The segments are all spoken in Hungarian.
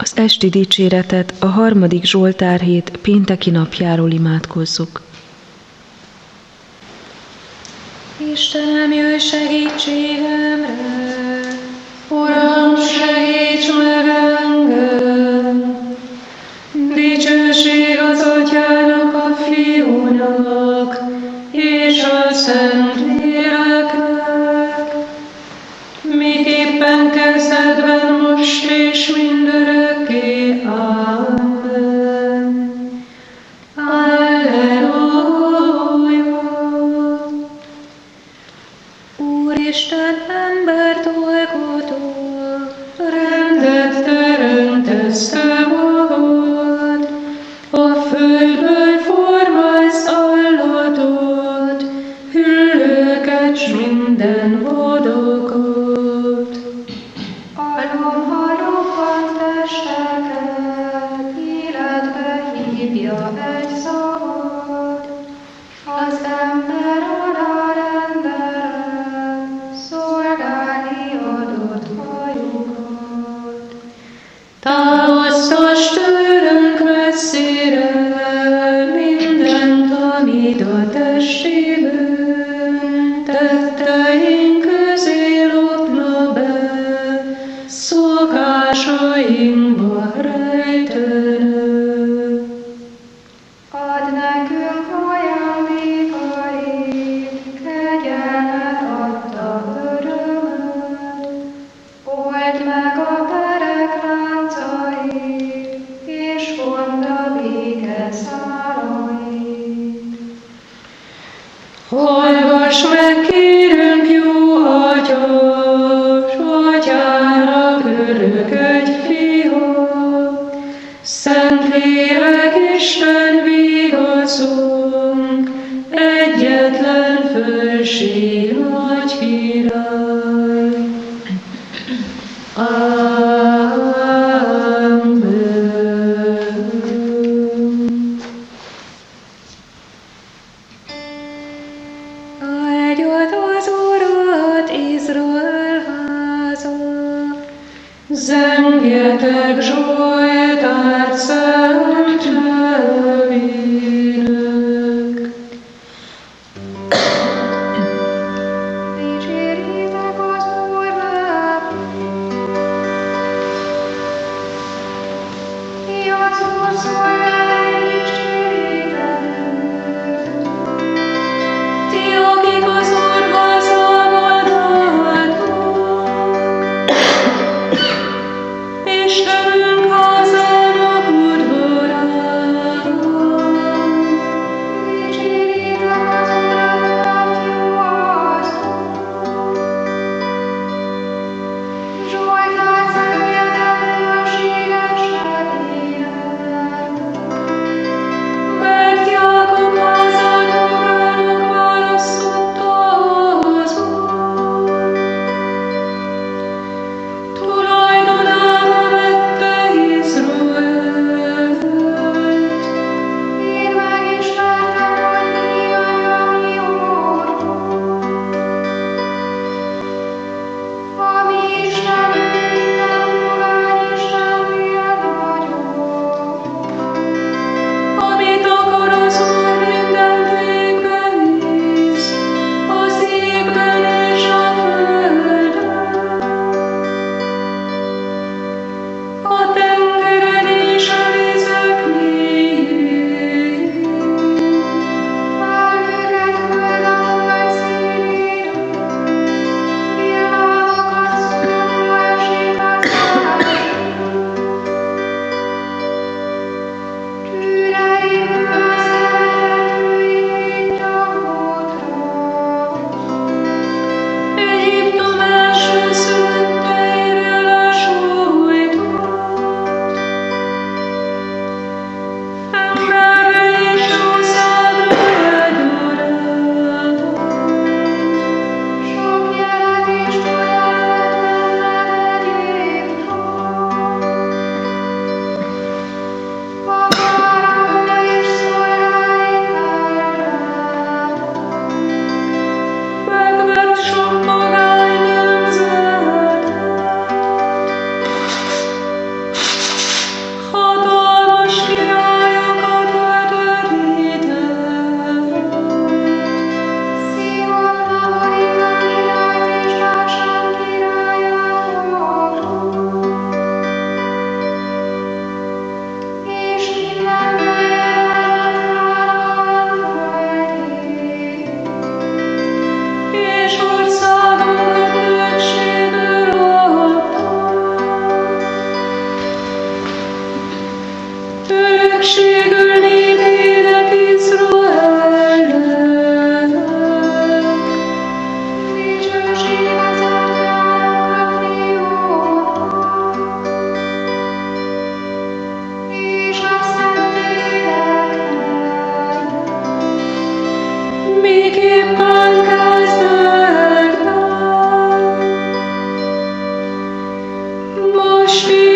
Az esti dicséretet a 3. Zsoltárhét pénteki napjáról imádkozzuk. Istenem, jöjj segítségemre! Uram, segíts meg engem! Dicsőség az Atyának, a Fiúnak és a Szentléleknek, miképpen kezdetben, most és mindörökké. Amen. Alleluja! Úristen, embert alkotó, rendet teremtesz te magad, a földből formálsz állatot, hüllőket s minden vadakat. Alomha roppant testeket, életbe hívja egy szabad, az ember alá rendelem, szolgálni adott hajukat. Távoztass tőlünk messzire mindent, amit a testi bűn tetteink közé lopna be, szokásainkba rejtene. Add nekünk ajándékait, kegyelmet adta örömöd, old meg a perek láncait, és vond a béke szálait. Hallgass meg, kérünk, jó Atya, s Atyának öröködj, Fia, Szentlélek Isten vigaszunk, egyetlen fölség nagy király. Amen. Áldjad az Urat, Izrael háza, zengjetek zsoltárt szent nevének. Dicséritek az Úr nevét, ki az Úr szolgáját dicséritek őt. Ti, akik az Úr házában álltok, Istenünk házának udvarában. Dicséritek az Urat, mert jó az Úr. Zsoltárt zengjetek hőséges nevének, mert Jákob házát magának választotta az Úr. Tulajdonába vette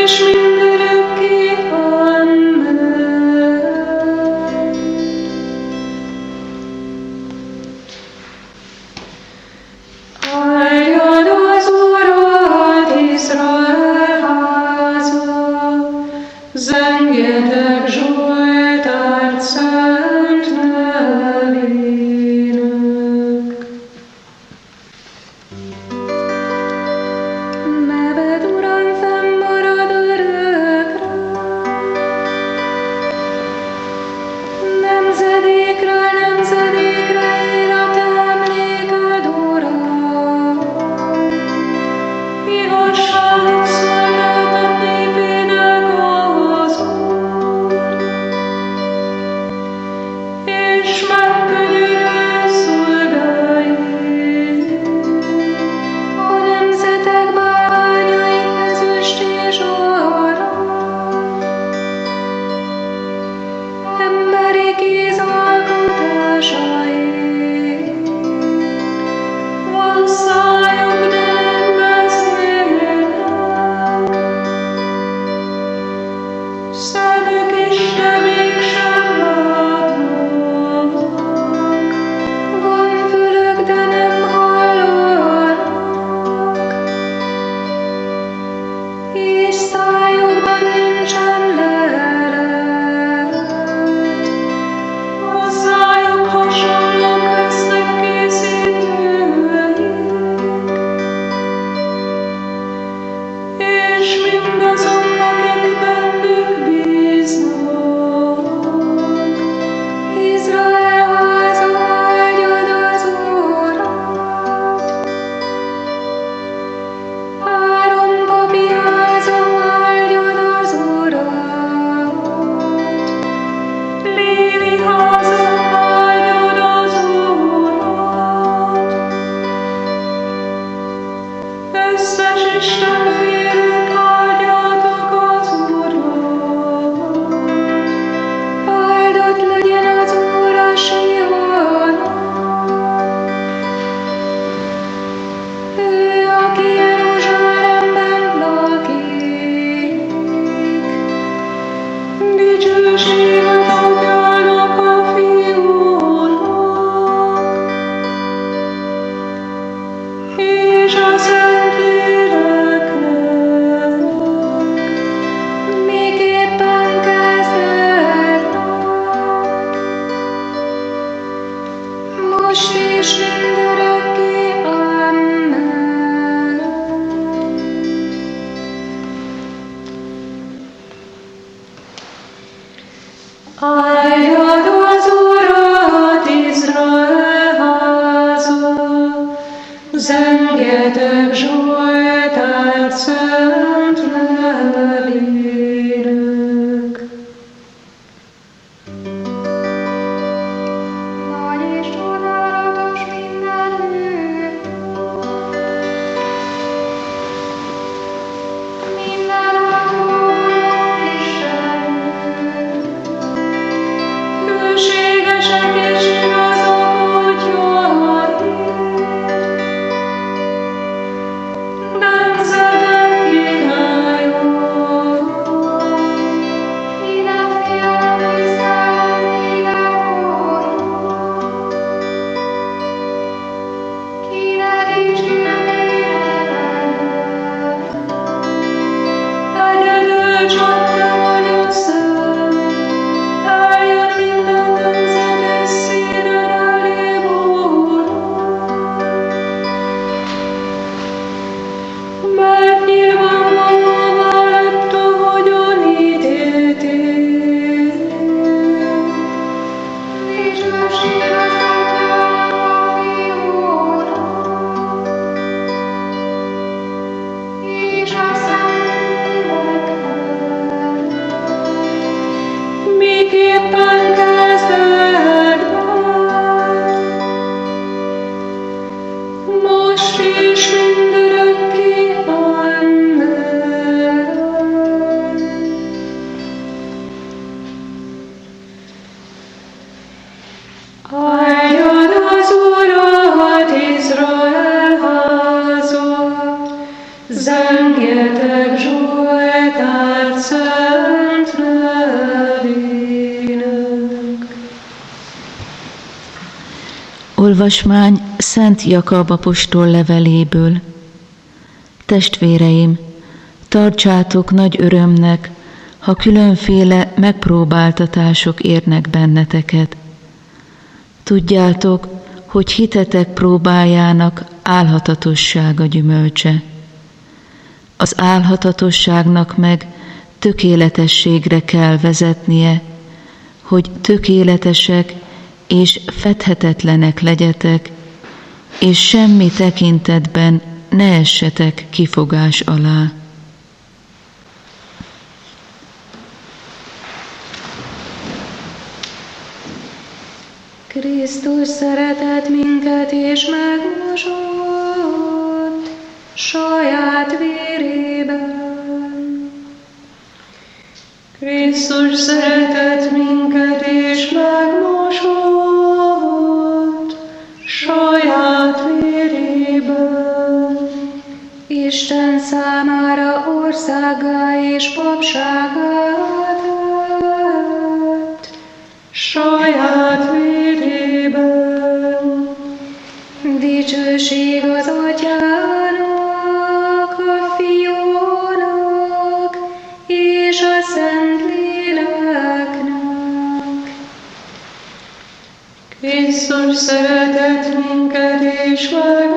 és mindörökké. Amen. Áldjad az Urat, Izrael háza, zengjetek Zsoltárt szent nevének. Neved, Uram, fennmarad örökre, nemzedékről nemzedékre ér a te emléked, Uram. Igazságot szolgáltat népének az Úr, és megkönyörül szolgáit. A nemzetek bálványai ezüst és arany, emberi kéz alkotásai. Van szájuk, de nem beszélnek, szemük is, de mégsem látnak. Van fülük, de nem hallanak, és szájukban nincsen lelet. Hozzájuk hasonlók lesznek készítőik, és mindazok, akik bennük bíznak. Izrael háza, áldjad az Urat! Áron papi háza, áldjad az Urat! Lévi háza, áldjad az Urat! Összes istenfélők, áldjátok az Urat! Áldott legyen az Úr a Sionon! Ő, aki Jeruzsálemben lakik. Dicsőséget adjának a Fiúnak, és a Szentléleknek, miképpen kezdetnek, most és mindörökké. Amen. Áldjad az Urat, Izrael háza, zengjetek Zsoltárt szent nevének. Nagy és csodálatos mindenütt, mindenható Isten. Hűségesek és igazak útjai, nemzetek királya. Ide fél Izrael mindenkor, kinek dicsérnének. Egyedül csak te vagy a Szent, eljön minden nemzet és színen elébb, Uram. Mert nyilvánvalóvá lett, ahogyan ítéltél. Dicsőség az Atyának, a Fiúnak, és a Szentléleknek, Olvasmány Szent Jakab apostol leveléből. Testvéreim, tartsátok nagy örömnek, ha különféle megpróbáltatások érnek benneteket. Tudjátok, hogy hitetek próbájának álhatatossága gyümölcse. Az álhatatosságnak meg tökéletességre kell vezetnie, hogy tökéletesek és fedhetetlenek legyetek, és semmi tekintetben ne essetek kifogás alá. Krisztus szeretett minket és megmosott saját vérében. Krisztus szeretett minket és megmosott saját vérében. Isten számára országgá és papságá tett saját vérében. Dicsőség az Atyának, a Fiúnak és a Szentléleknek. Krisztus szeretett minket és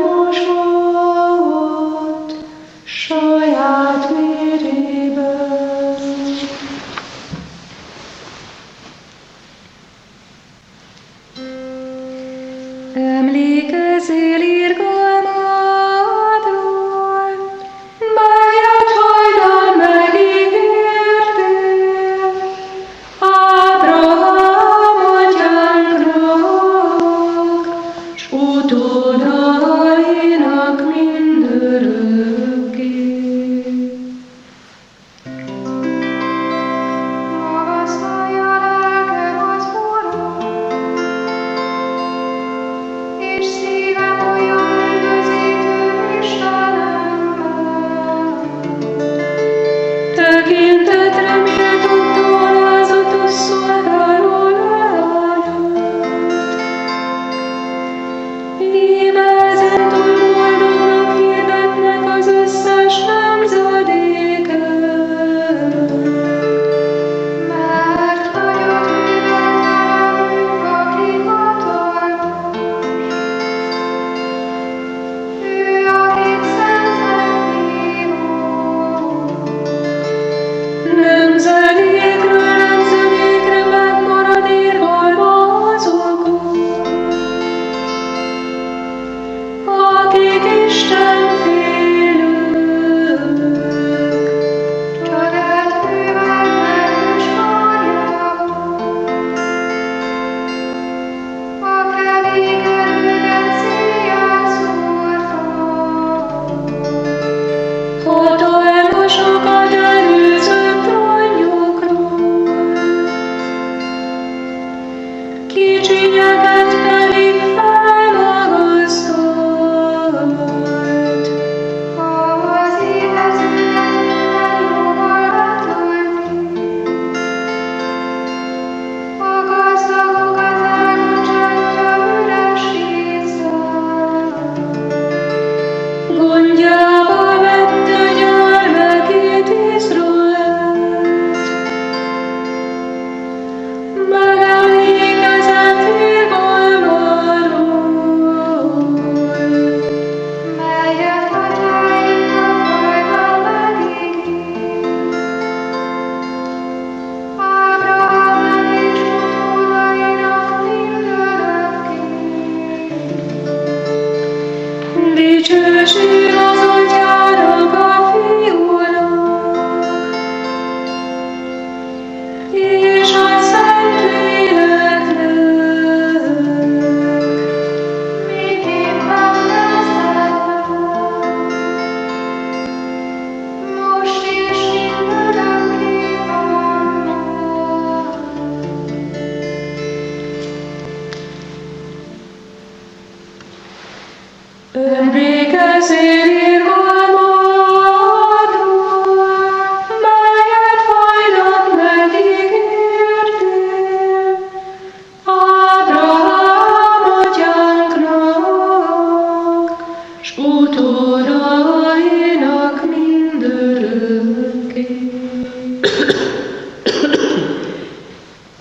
megmosott saját vérében. Emlékezzél irgalmadról, melyet hajdan megígértél Ábrahám atyánknak, s utódainak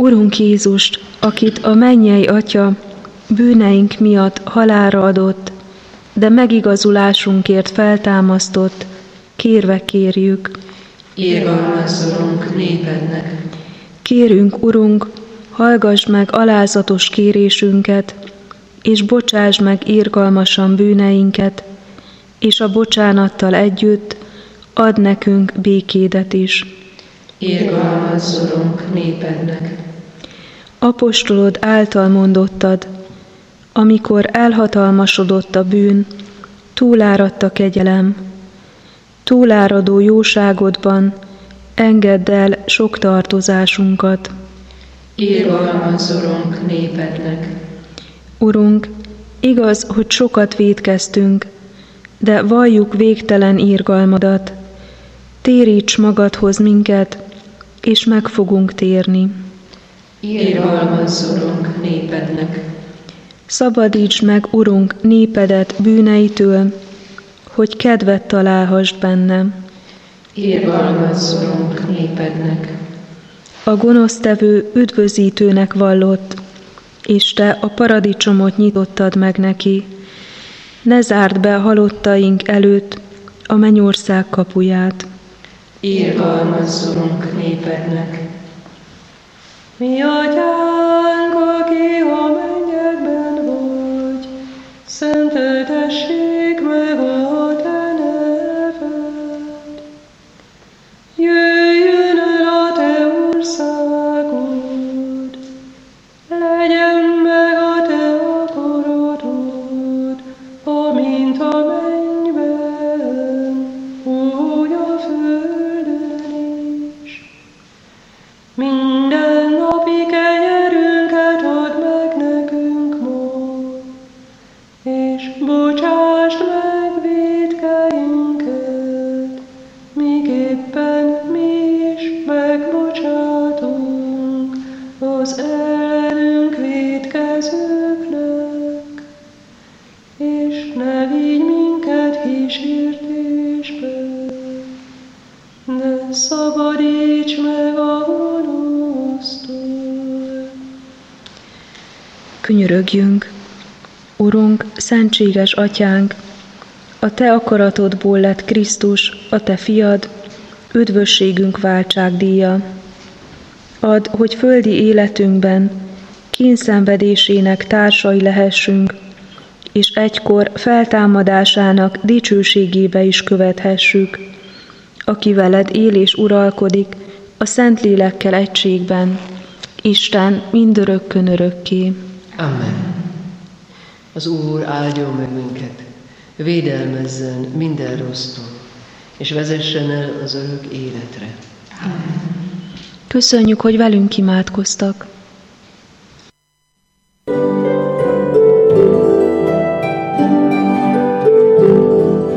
Urunk Jézust, akit a mennyei Atya bűneink miatt halálra adott, de megigazulásunkért feltámasztott, kérve kérjük. Irgalmazz, Urunk, népednek. Kérünk, Urunk, hallgass meg alázatos kérésünket, és bocsáss meg irgalmasan bűneinket, és a bocsánattal együtt add nekünk békédet is. Irgalmazz, Urunk, népednek. Apostolod által mondottad, amikor elhatalmasodott a bűn, túláradt a kegyelem. Túláradó jóságodban engedd el sok tartozásunkat. Irgalmazz, Urunk, népednek. Urunk, igaz, hogy sokat vétkeztünk, de valljuk végtelen irgalmadat. Téríts magadhoz minket, és meg fogunk térni. Irgalmazz, Urunk, népednek. Szabadítsd meg, Urunk, népedet bűneitől, hogy kedvet találhass benne. Irgalmazz, Urunk, népednek. A gonosztevő üdvözítőnek vallott, és te a paradicsomot nyitottad meg neki. Ne zárd be halottaink előtt a mennyország kapuját. Irgalmazz, Urunk, népednek. Mi atyánk, aki a mennyekben vagy, szenteltessék meg a te neved. Jöjjön el a te országod, legyen meg a te akaratod, amint a mennyben, úgy a földön is. Minden napi kenyerünket add meg nekünk ma, és bocsásd meg vétkeinket, miképpen mi is megbocsátunk az ellenünk vétkezőknek, és ne vigy minket kísértésbe, de szabadíts meg a gonosztól. Könyörögjünk, Urunk, szentséges Atyánk, a te akaratodból lett Krisztus, a te fiad, üdvösségünk váltságdíja. Add, hogy földi életünkben kényszenvedésének társai lehessünk, és egykor feltámadásának dicsőségébe is követhessük, aki veled él és uralkodik a Szentlélekkel egységben, Isten mindörökkön örökké. Amen. Az Úr áldjon meg minket, védelmezzen minden rossztól, és vezessen el az örök életre. Amen. Köszönjük, hogy velünk imádkoztak.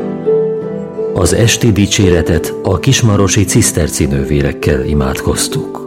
Az esti dicséretet a kismarosi ciszterci nővérekkel imádkoztuk.